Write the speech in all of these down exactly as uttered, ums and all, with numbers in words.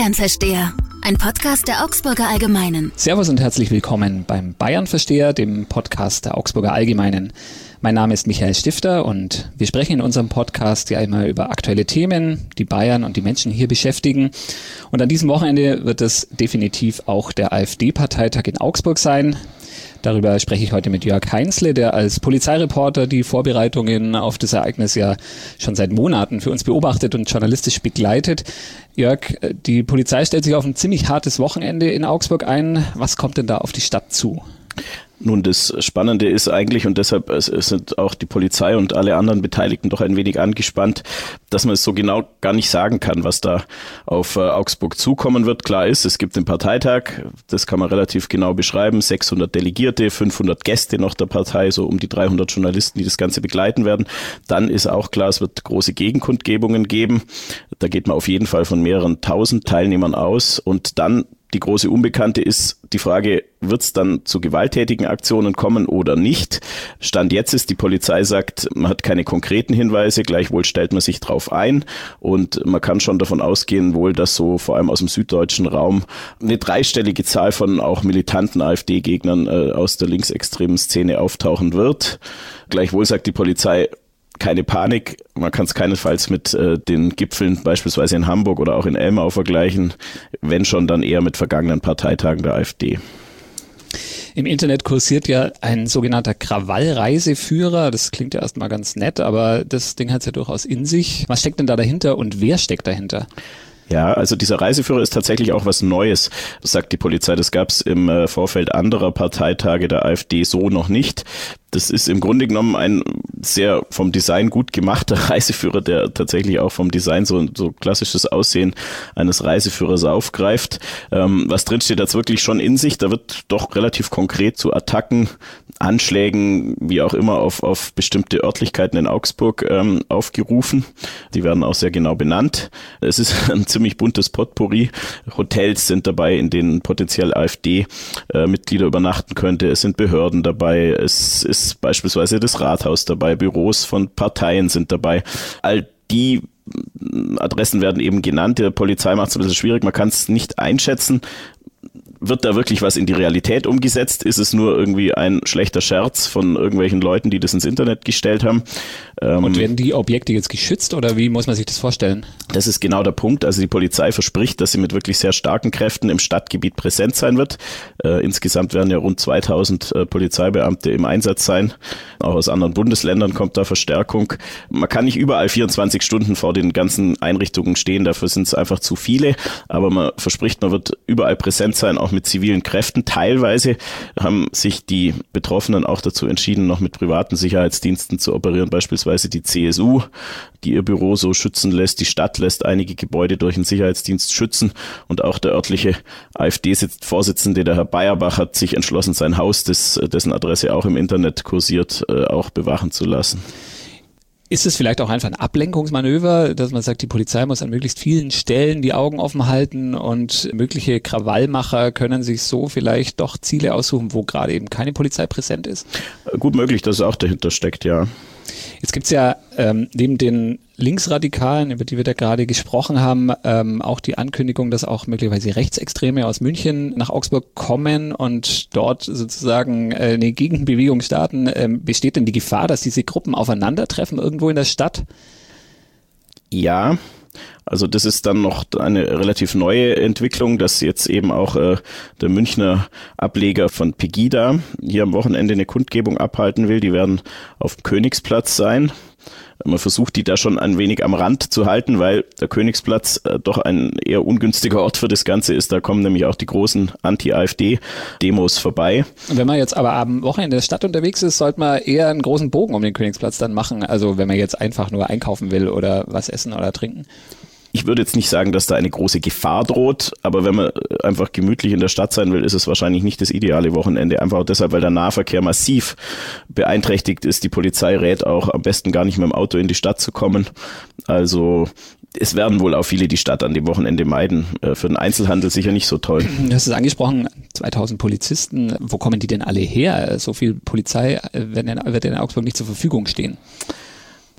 Bayern-Versteher, ein Podcast der Augsburger Allgemeinen. Servus und herzlich willkommen beim Bayern-Versteher, dem Podcast der Augsburger Allgemeinen. Mein Name ist Michael Stifter und wir sprechen in unserem Podcast ja immer über aktuelle Themen, die Bayern und die Menschen hier beschäftigen. Und an diesem Wochenende wird es definitiv auch der AfD-Parteitag in Augsburg sein. Darüber spreche ich heute mit Jörg Heinzle, der als Polizeireporter die Vorbereitungen auf das Ereignis ja schon seit Monaten für uns beobachtet und journalistisch begleitet. Jörg, die Polizei stellt sich auf ein ziemlich hartes Wochenende in Augsburg ein. Was kommt denn da auf die Stadt zu? Nun, das Spannende ist eigentlich, und deshalb sind auch die Polizei und alle anderen Beteiligten doch ein wenig angespannt, dass man es so genau gar nicht sagen kann, was da auf Augsburg zukommen wird. Klar ist, es gibt den Parteitag, das kann man relativ genau beschreiben, sechshundert Delegierte, fünfhundert Gäste noch der Partei, so um die dreihundert Journalisten, die das Ganze begleiten werden. Dann ist auch klar, es wird große Gegenkundgebungen geben. Da geht man auf jeden Fall von mehreren tausend Teilnehmern aus. Und dann die große Unbekannte ist die Frage, wird es dann zu gewalttätigen Aktionen kommen oder nicht? Stand jetzt ist, die Polizei sagt, man hat keine konkreten Hinweise, gleichwohl stellt man sich drauf ein und man kann schon davon ausgehen, wohl, dass so vor allem aus dem süddeutschen Raum eine dreistellige Zahl von auch militanten AfD-Gegnern äh, aus der linksextremen Szene auftauchen wird. Gleichwohl sagt die Polizei, keine Panik, man kann es keinesfalls mit äh, den Gipfeln beispielsweise in Hamburg oder auch in Elmau vergleichen, wenn schon dann eher mit vergangenen Parteitagen der AfD. Im Internet kursiert ja ein sogenannter Krawallreiseführer. Das klingt ja erstmal ganz nett, aber das Ding hat es ja durchaus in sich. Was steckt denn da dahinter und wer steckt dahinter? Ja, also dieser Reiseführer ist tatsächlich auch was Neues, sagt die Polizei. Das gab es im äh, Vorfeld anderer Parteitage der AfD so noch nicht. Das ist im Grunde genommen ein sehr vom Design gut gemachter Reiseführer, der tatsächlich auch vom Design so so klassisches Aussehen eines Reiseführers aufgreift. Ähm, was drinsteht, hat's wirklich schon in sich. Da wird doch relativ konkret zu Attacken, Anschlägen, wie auch immer, auf auf bestimmte Örtlichkeiten in Augsburg ähm, aufgerufen. Die werden auch sehr genau benannt. Es ist ein ziemlich buntes Potpourri. Hotels sind dabei, in denen potenziell AfD-Mitglieder übernachten könnte. Es sind Behörden dabei. Es ist beispielsweise das Rathaus dabei, Büros von Parteien sind dabei. All die Adressen werden eben genannt. Der Polizei macht es ein bisschen schwierig, man kann es nicht einschätzen. Wird da wirklich was in die Realität umgesetzt? Ist es nur irgendwie ein schlechter Scherz von irgendwelchen Leuten, die das ins Internet gestellt haben? Und werden die Objekte jetzt geschützt oder wie muss man sich das vorstellen? Das ist genau der Punkt. Also die Polizei verspricht, dass sie mit wirklich sehr starken Kräften im Stadtgebiet präsent sein wird. Äh, insgesamt werden ja rund zweitausend äh, Polizeibeamte im Einsatz sein. Auch aus anderen Bundesländern kommt da Verstärkung. Man kann nicht überall vierundzwanzig Stunden vor den ganzen Einrichtungen stehen, dafür sind es einfach zu viele. Aber man verspricht, man wird überall präsent sein, auch mit zivilen Kräften. Teilweise haben sich die Betroffenen auch dazu entschieden, noch mit privaten Sicherheitsdiensten zu operieren, beispielsweise die C S U, die ihr Büro so schützen lässt. Die Stadt lässt einige Gebäude durch einen Sicherheitsdienst schützen und auch der örtliche AfD-Vorsitzende, der Herr Bayerbach, hat sich entschlossen, sein Haus, das, dessen Adresse auch im Internet kursiert, auch bewachen zu lassen. Ist es vielleicht auch einfach ein Ablenkungsmanöver, dass man sagt, die Polizei muss an möglichst vielen Stellen die Augen offen halten und mögliche Krawallmacher können sich so vielleicht doch Ziele aussuchen, wo gerade eben keine Polizei präsent ist? Gut möglich, dass es auch dahinter steckt, ja. Jetzt gibt's ja ähm, neben den Linksradikalen, über die wir da gerade gesprochen haben, ähm, auch die Ankündigung, dass auch möglicherweise Rechtsextreme aus München nach Augsburg kommen und dort sozusagen äh, eine Gegenbewegung starten. Ähm, besteht denn die Gefahr, dass diese Gruppen aufeinandertreffen irgendwo in der Stadt? Ja, also das ist dann noch eine relativ neue Entwicklung, dass jetzt eben auch äh, der Münchner Ableger von Pegida hier am Wochenende eine Kundgebung abhalten will. Die werden auf dem Königsplatz sein. Man versucht, die da schon ein wenig am Rand zu halten, weil der Königsplatz äh, doch ein eher ungünstiger Ort für das Ganze ist. Da kommen nämlich auch die großen Anti-AfD-Demos vorbei. Und wenn man jetzt aber am Wochenende in der Stadt unterwegs ist, sollte man eher einen großen Bogen um den Königsplatz dann machen. Also wenn man jetzt einfach nur einkaufen will oder was essen oder trinken. Ich würde jetzt nicht sagen, dass da eine große Gefahr droht, aber wenn man einfach gemütlich in der Stadt sein will, ist es wahrscheinlich nicht das ideale Wochenende. Einfach auch deshalb, weil der Nahverkehr massiv beeinträchtigt ist. Die Polizei rät auch, am besten gar nicht mit dem Auto in die Stadt zu kommen. Also es werden wohl auch viele die Stadt an dem Wochenende meiden. Für den Einzelhandel sicher nicht so toll. Du hast es angesprochen, zweitausend Polizisten. Wo kommen die denn alle her? So viel Polizei wird in Augsburg nicht zur Verfügung stehen.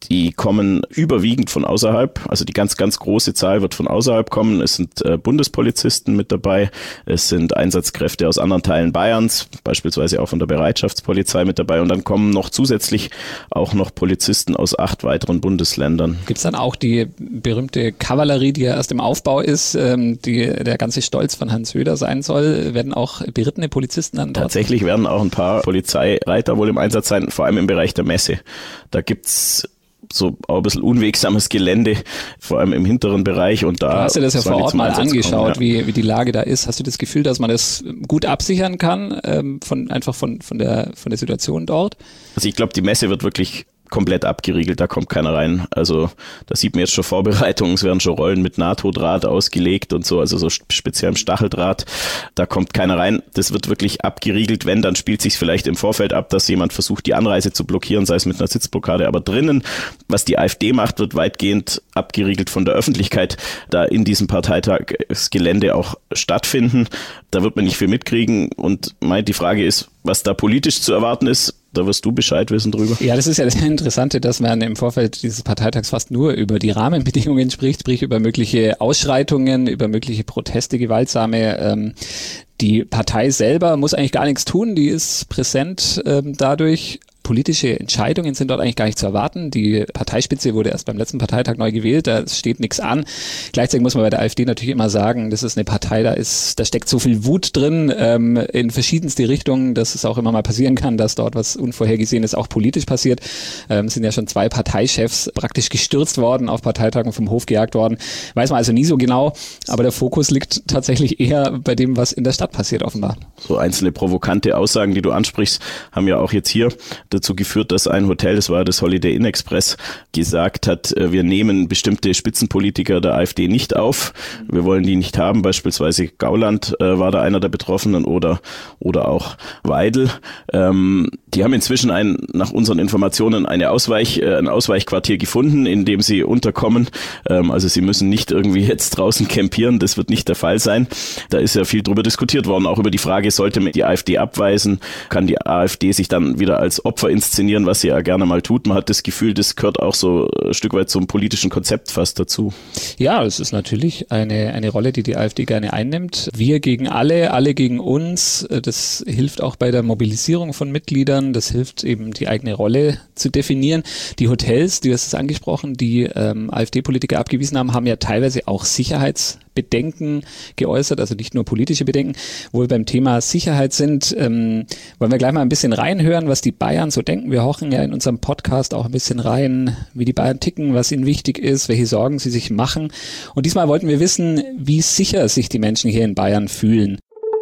Die kommen überwiegend von außerhalb, also die ganz, ganz große Zahl wird von außerhalb kommen. Es sind äh, Bundespolizisten mit dabei, es sind Einsatzkräfte aus anderen Teilen Bayerns, beispielsweise auch von der Bereitschaftspolizei mit dabei und dann kommen noch zusätzlich auch noch Polizisten aus acht weiteren Bundesländern. Gibt es dann auch die berühmte Kavallerie, die ja erst im Aufbau ist, ähm, die der ganze Stolz von Herrn Söder sein soll? Werden auch berittene Polizisten dann dort? Tatsächlich werden auch ein paar Polizeireiter wohl im Einsatz sein, vor allem im Bereich der Messe. Da gibt's so auch ein bisschen unwegsames Gelände, vor allem im hinteren Bereich. Und da du hast dir das ja vor Ort mal angeschaut, kommen, ja. wie, wie die Lage da ist. Hast du das Gefühl, dass man das gut absichern kann, ähm, von, einfach von, von, der, von der Situation dort? Also ich glaube, die Messe wird wirklich komplett abgeriegelt, da kommt keiner rein. Also da sieht man jetzt schon Vorbereitungen, es werden schon Rollen mit NATO-Draht ausgelegt und so, also so speziell im Stacheldraht, da kommt keiner rein. Das wird wirklich abgeriegelt, wenn, dann spielt sich vielleicht im Vorfeld ab, dass jemand versucht, die Anreise zu blockieren, sei es mit einer Sitzblockade, aber drinnen, was die AfD macht, wird weitgehend abgeriegelt von der Öffentlichkeit, da in diesem Parteitagsgelände auch stattfinden. Da wird man nicht viel mitkriegen und die Frage ist, was da politisch zu erwarten ist, da wirst du Bescheid wissen drüber. Ja, das ist ja das Interessante, dass man im Vorfeld dieses Parteitags fast nur über die Rahmenbedingungen spricht, sprich über mögliche Ausschreitungen, über mögliche Proteste, gewaltsame. Ähm, die Partei selber muss eigentlich gar nichts tun, die ist präsent ähm, dadurch. Politische Entscheidungen sind dort eigentlich gar nicht zu erwarten. Die Parteispitze wurde erst beim letzten Parteitag neu gewählt, da steht nichts an. Gleichzeitig muss man bei der AfD natürlich immer sagen, das ist eine Partei, da ist, da steckt so viel Wut drin, ähm, in verschiedenste Richtungen, dass es auch immer mal passieren kann, dass dort was Unvorhergesehenes auch politisch passiert. Ähm, sind ja schon zwei Parteichefs praktisch gestürzt worden, auf Parteitagen vom Hof gejagt worden. Weiß man also nie so genau, aber der Fokus liegt tatsächlich eher bei dem, was in der Stadt passiert, offenbar. So einzelne provokante Aussagen, die du ansprichst, haben ja auch jetzt hier dazu geführt, dass ein Hotel, das war das Holiday Inn Express, gesagt hat, wir nehmen bestimmte Spitzenpolitiker der AfD nicht auf. Wir wollen die nicht haben. Beispielsweise Gauland äh, war da einer der Betroffenen oder oder auch Weidel. Ähm, die haben inzwischen ein, nach unseren Informationen eine Ausweich, äh, ein Ausweichquartier gefunden, in dem sie unterkommen. Ähm, also sie müssen nicht irgendwie jetzt draußen campieren. Das wird nicht der Fall sein. Da ist ja viel drüber diskutiert worden, auch über die Frage, sollte man die AfD abweisen? Kann die AfD sich dann wieder als Opfer inszenieren, was sie ja gerne mal tut. Man hat das Gefühl, das gehört auch so ein Stück weit zum politischen Konzept fast dazu. Ja, das ist natürlich eine, eine Rolle, die die AfD gerne einnimmt. Wir gegen alle, alle gegen uns. Das hilft auch bei der Mobilisierung von Mitgliedern. Das hilft eben, die eigene Rolle zu definieren. Die Hotels, du hast es angesprochen, die ähm, AfD-Politiker abgewiesen haben, haben ja teilweise auch Sicherheitsbedenken geäußert, also nicht nur politische Bedenken. Wo wir beim Thema Sicherheit sind, ähm, wollen wir gleich mal ein bisschen reinhören, was die Bayern so denken. Wir horchen ja in unserem Podcast auch ein bisschen rein, wie die Bayern ticken, was ihnen wichtig ist, welche Sorgen sie sich machen. Und diesmal wollten wir wissen, wie sicher sich die Menschen hier in Bayern fühlen.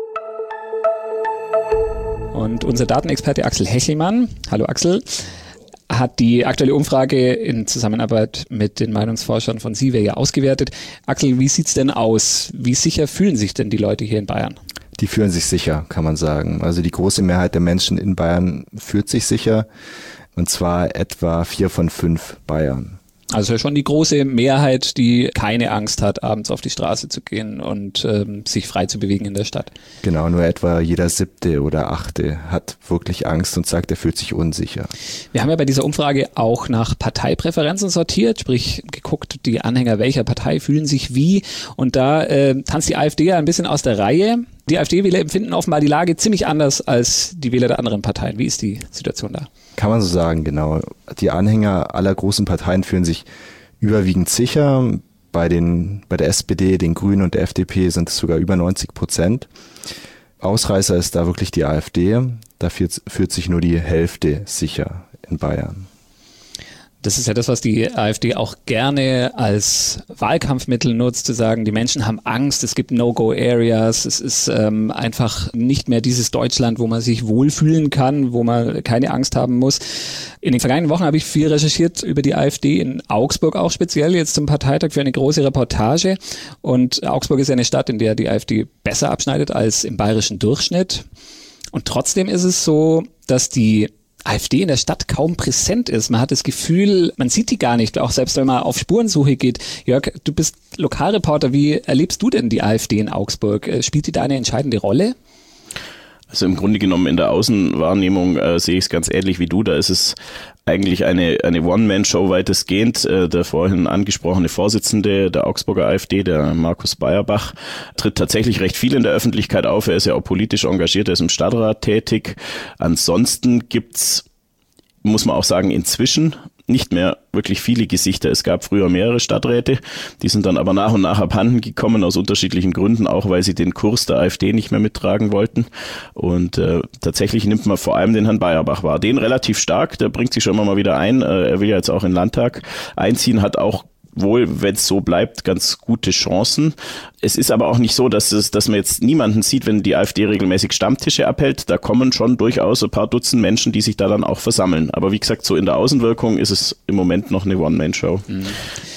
Und unser Datenexperte Axel Hechelmann, hallo Axel, hat die aktuelle Umfrage in Zusammenarbeit mit den Meinungsforschern von SIWE ja ausgewertet. Axel, wie sieht's denn aus? Wie sicher fühlen sich denn die Leute hier in Bayern? Die fühlen sich sicher, kann man sagen. Also die große Mehrheit der Menschen in Bayern fühlt sich sicher, und zwar etwa vier von fünf Bayern. Also schon die große Mehrheit, die keine Angst hat, abends auf die Straße zu gehen und ähm, sich frei zu bewegen in der Stadt. Genau, nur etwa jeder siebte oder achte hat wirklich Angst und sagt, er fühlt sich unsicher. Wir haben ja bei dieser Umfrage auch nach Parteipräferenzen sortiert, sprich geguckt, die Anhänger welcher Partei fühlen sich wie, und da äh, tanzt die AfD ja ein bisschen aus der Reihe. Die AfD-Wähler empfinden offenbar die Lage ziemlich anders als die Wähler der anderen Parteien. Wie ist die Situation da? Kann man so sagen, genau. Die Anhänger aller großen Parteien fühlen sich überwiegend sicher. Bei den, bei der S P D, den Grünen und der F D P sind es sogar über neunzig Prozent. Ausreißer ist da wirklich die AfD. Da fühlt, fühlt sich nur die Hälfte sicher in Bayern. Das ist ja das, was die AfD auch gerne als Wahlkampfmittel nutzt, zu sagen, die Menschen haben Angst, es gibt No-Go-Areas, es ist ähm, einfach nicht mehr dieses Deutschland, wo man sich wohlfühlen kann, wo man keine Angst haben muss. In den vergangenen Wochen habe ich viel recherchiert über die AfD, in Augsburg auch speziell, jetzt zum Parteitag für eine große Reportage. Und Augsburg ist ja eine Stadt, in der die AfD besser abschneidet als im bayerischen Durchschnitt. Und trotzdem ist es so, dass die AfD in der Stadt kaum präsent ist. Man hat das Gefühl, man sieht die gar nicht, auch selbst wenn man auf Spurensuche geht. Jörg, du bist Lokalreporter. Wie erlebst du denn die AfD in Augsburg? Spielt die da eine entscheidende Rolle? Also im Grunde genommen in der Außenwahrnehmung äh, sehe ich es ganz ähnlich wie du. Da ist es eigentlich eine, eine One-Man-Show weitestgehend. Der vorhin angesprochene Vorsitzende der Augsburger AfD, der Markus Beierbach, tritt tatsächlich recht viel in der Öffentlichkeit auf. Er ist ja auch politisch engagiert, er ist im Stadtrat tätig. Ansonsten gibt's, muss man auch sagen, inzwischen nicht mehr wirklich viele Gesichter. Es gab früher mehrere Stadträte, die sind dann aber nach und nach abhanden gekommen, aus unterschiedlichen Gründen, auch weil sie den Kurs der AfD nicht mehr mittragen wollten. Und äh, tatsächlich nimmt man vor allem den Herrn Beierbach wahr. Den relativ stark, der bringt sich schon immer mal wieder ein. Äh, er will ja jetzt auch in den Landtag einziehen, hat auch wohl, wenn es so bleibt, ganz gute Chancen. Es ist aber auch nicht so, dass es, dass man jetzt niemanden sieht, wenn die AfD regelmäßig Stammtische abhält. Da kommen schon durchaus ein paar Dutzend Menschen, die sich da dann auch versammeln. Aber wie gesagt, so in der Außenwirkung ist es im Moment noch eine One-Man-Show. Mhm.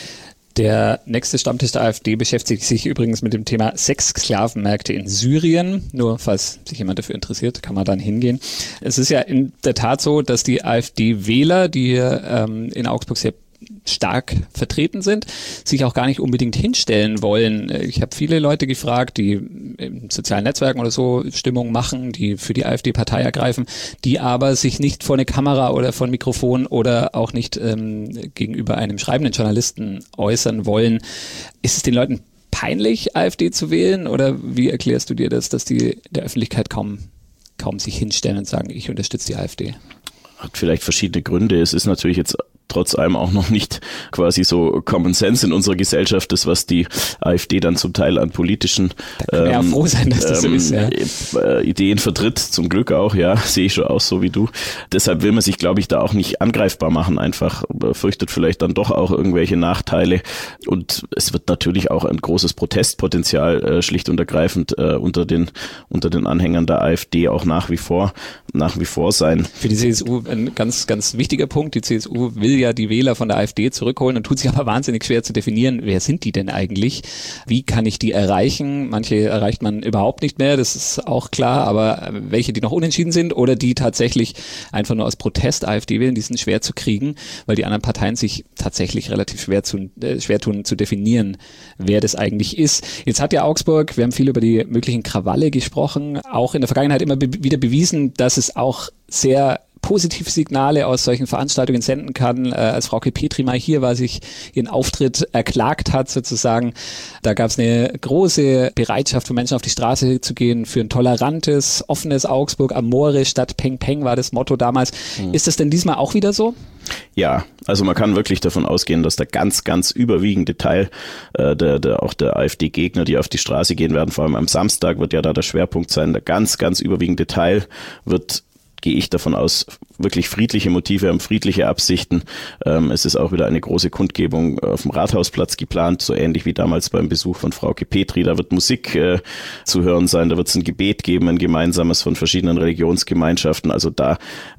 Der nächste Stammtisch der AfD beschäftigt sich übrigens mit dem Thema Sexsklavenmärkte in Syrien. Nur falls sich jemand dafür interessiert, kann man dann hingehen. Es ist ja in der Tat so, dass die AfD-Wähler, die ähm, in Augsburg sehr stark vertreten sind, sich auch gar nicht unbedingt hinstellen wollen. Ich habe viele Leute gefragt, die in sozialen Netzwerken oder so Stimmung machen, die für die AfD Partei ergreifen, die aber sich nicht vor eine Kamera oder vor ein Mikrofon oder auch nicht ähm, gegenüber einem schreibenden Journalisten äußern wollen. Ist es den Leuten peinlich, AfD zu wählen, oder wie erklärst du dir das, dass die in der Öffentlichkeit kaum, kaum sich hinstellen und sagen, ich unterstütze die AfD? Hat vielleicht verschiedene Gründe. Es ist natürlich jetzt trotz allem auch noch nicht quasi so Common Sense in unserer Gesellschaft, das, was die AfD dann zum Teil an politischen da können wir ähm, ja froh sein, dass das ähm, so ist, ja. Ideen vertritt, zum Glück auch, ja, sehe ich schon aus, so wie du. Deshalb will man sich, glaube ich, da auch nicht angreifbar machen, einfach fürchtet vielleicht dann doch auch irgendwelche Nachteile, und es wird natürlich auch ein großes Protestpotenzial äh, schlicht und ergreifend äh, unter den unter den Anhängern der AfD auch nach wie vor nach wie vor sein. Für die C S U ein ganz, ganz wichtiger Punkt. Die C S U will ja die Wähler von der AfD zurückholen und tut sich aber wahnsinnig schwer zu definieren, wer sind die denn eigentlich? Wie kann ich die erreichen? Manche erreicht man überhaupt nicht mehr, das ist auch klar, aber welche, die noch unentschieden sind oder die tatsächlich einfach nur aus Protest AfD wählen, die sind schwer zu kriegen, weil die anderen Parteien sich tatsächlich relativ schwer, zu, äh, schwer tun zu definieren, wer das eigentlich ist. Jetzt hat ja Augsburg, wir haben viel über die möglichen Krawalle gesprochen, auch in der Vergangenheit immer be- wieder bewiesen, dass es auch sehr positive Signale aus solchen Veranstaltungen senden kann. Äh, als Frauke Petri mal hier war, sich ihren Auftritt erklagt hat sozusagen, da gab es eine große Bereitschaft von Menschen auf die Straße zu gehen für ein tolerantes, offenes Augsburg, Amore statt Peng Peng war das Motto damals. Mhm. Ist das denn diesmal auch wieder so? Ja, also man kann wirklich davon ausgehen, dass der ganz, ganz überwiegende Teil äh, der, der auch der AfD-Gegner, die auf die Straße gehen werden, vor allem am Samstag wird ja da der Schwerpunkt sein, der ganz, ganz überwiegende Teil wird, gehe ich davon aus, wirklich friedliche Motive haben, friedliche Absichten. Ähm, es ist auch wieder eine große Kundgebung auf dem Rathausplatz geplant, so ähnlich wie damals beim Besuch von Frauke Petri. Da wird Musik äh, zu hören sein, da wird es ein Gebet geben, ein gemeinsames von verschiedenen Religionsgemeinschaften. Also da, äh,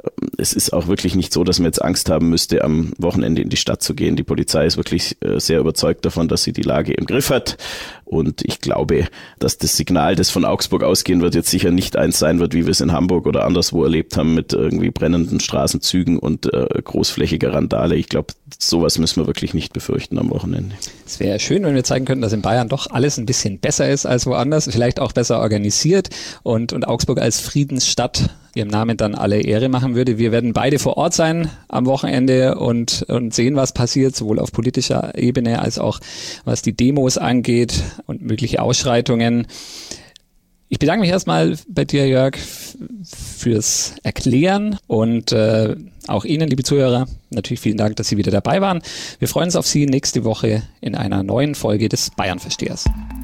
es ist auch wirklich nicht so, dass man jetzt Angst haben müsste, am Wochenende in die Stadt zu gehen. Die Polizei ist wirklich äh, sehr überzeugt davon, dass sie die Lage im Griff hat. Und ich glaube, dass das Signal, das von Augsburg ausgehen wird, jetzt sicher nicht eins sein wird, wie wir es in Hamburg oder anderswo erlebt haben, mit irgendwie brennenden Straßenzügen und äh, großflächiger Randale. Ich glaube, sowas müssen wir wirklich nicht befürchten am Wochenende. Es wäre schön, wenn wir zeigen könnten, dass in Bayern doch alles ein bisschen besser ist als woanders, vielleicht auch besser organisiert und, und Augsburg als Friedensstadt ihrem Namen dann alle Ehre machen würde. Wir werden beide vor Ort sein am Wochenende und, und sehen, was passiert, sowohl auf politischer Ebene als auch was die Demos angeht und mögliche Ausschreitungen. Ich bedanke mich erstmal bei dir, Jörg, fürs Erklären und äh, auch Ihnen, liebe Zuhörer, natürlich vielen Dank, dass Sie wieder dabei waren. Wir freuen uns auf Sie nächste Woche in einer neuen Folge des Bayern-Verstehers.